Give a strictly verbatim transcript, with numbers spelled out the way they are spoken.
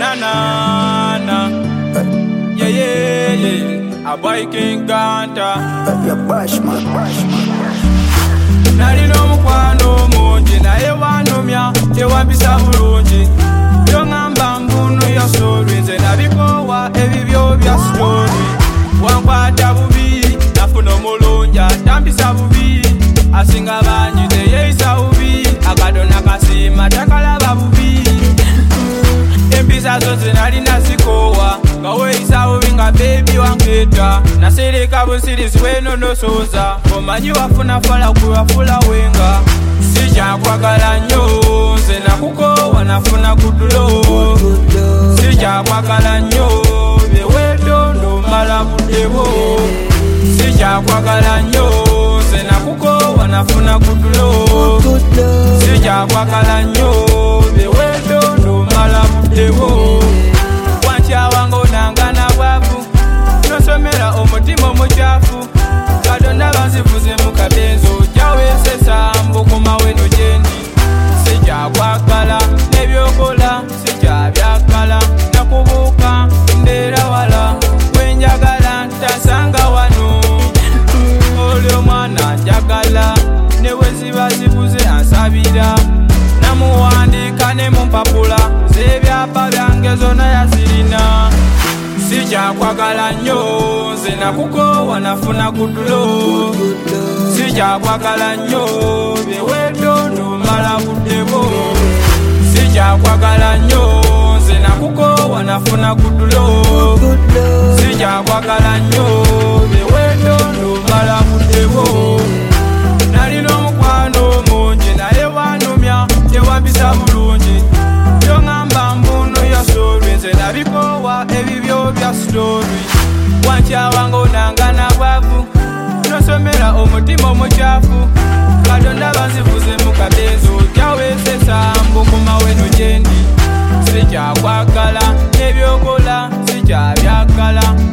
na na na. Yeah yeah yeah. A boy King Kanta. Ya Bashman. Nali no mukwano mungi naye wanumya tewambisa bulungi. Byongamba mbunu ya story nze nabikowa ebibyo bya story. Wankwata bubi nafuna omulungi atambisa bubi. Asinga bangi teyeisa bubi. Akadona kasima takalaba bubi. Empisa zonse nali nasikowa nga weisa bubi nga baby wanketa. Nasereka busirisi wenonosoza omanyi wafuna fala kuwafula wenga. Sijakwagala nnyo nze nakukowa nafuna kutulo. Sijakwagala nnyo byeweto ndomala buddebo. Sijakwagala nnyo nze nakukowa nafuna kutulo. Sijakwagala nnyo byeweto ndomala buddebo. Wankyawango nangana bwavu nosomera omutima omukyafu. Katonda banzivuze mu kabenzo jawesesa mbukuma weno gyendi. Sijakwagala nebyokola sijabyaggala nakubuuka ndeera wala wenjagala ntasanga wano. Oli omwana njagala neweziba zibuze ansabira. Namuwandiika ne mu mpapula z'ebyapa byange zonna yazirina. Sijakwagala nnyo nze nakukowa nafuna kutulo. Sijakwagala nnyo byeweto ndomala buddebo. Sijakwagala nnyo nze nakukowa nafuna kutulo. Sijakwagala nnyo byeweto ndomala buddebo. Nalina omukwano mungi naye wanumya tewambisa bulungi. Byongamba mbunu ya story nze nabikowa ebibyo bya story. Wankyawanga onangana bwavu nosomera omutima omukyafu. Katonda banzivuze mu kabenzo jawesesa mbukuma weno gyendi. Sijakwagala nebyokola sijabyaggala